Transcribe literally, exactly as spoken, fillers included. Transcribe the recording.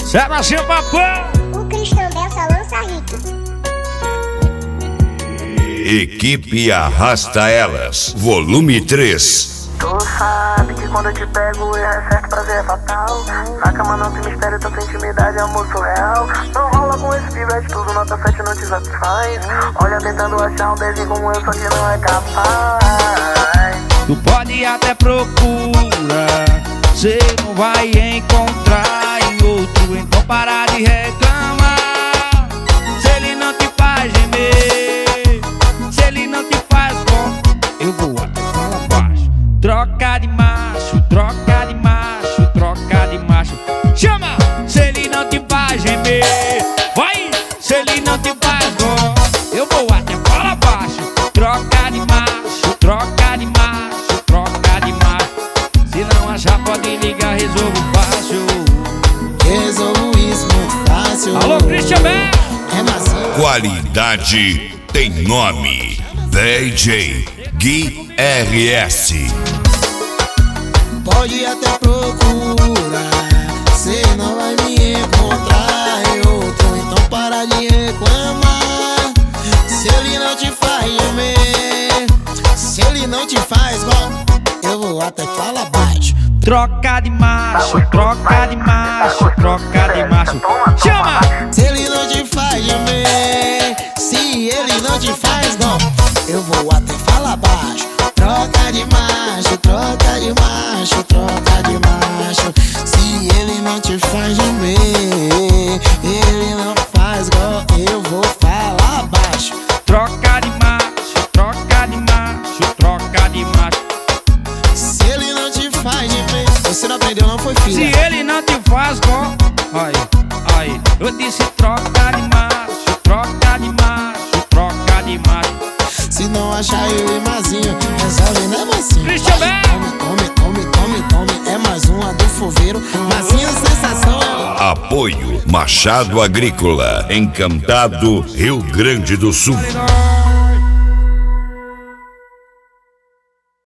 Sebastião Papão. O Cristão Bessa lança hit. Equipe Arrasta Elas, volume três. Tu sabe que quando eu te pego é certo, prazer é fatal. Na cama não tem mistério, tanta intimidade é amor surreal. Não rola com esse pivete, tudo nota sete não te satisfaz. Olha tentando achar um beijinho como eu, só que não é capaz. Tu pode até procurar, cê não vai encontrar em outro. Então para de reclamar. Se ele não te faz gemer, se ele não te faz bom, eu vou até falar baixo. Troca de macho, troca de macho, troca de macho. Chama! Se ele não te faz gemer, vai! Se ele não te faz bom, eu vou até falar baixo. Troca de macho, troca de macho, troca de macho. Se não achar pode ligar, resolvo fácil. Resolvo isso muito fácil. Alô, Christian Bell. É macio. Qualidade tem nome. D J Gui R S. Pode até procurar, cê não vai me encontrar em outro. Então para de reclamar. Se ele não te faz gemer, se ele não te faz igual, eu vou até falar baixo. Troca de macho, troca de macho, troca de macho. Chama! Se ele não te faz gemer, se ele não te faz igual, eu vou até falar baixo. Troca de macho, troca de macho, troca de macho. Se ele não te faz gemer, ele não faz igual, eu vou falar baixo. Troca de macho, troca de macho, troca de macho. Se ele não te faz gemer, você não aprendeu não, foi filha. Se ele não te faz bom, aí, aí, eu disse troca de macho, troca de macho, troca de macho. Se não achar ele mazinho, resolve né mocinho. Christian Bell. Tome, tome, tome, tome, tome. É mais uma do foveiro, mazinho sensação. Apoio Machado Agrícola, Encantado, Rio Grande do Sul.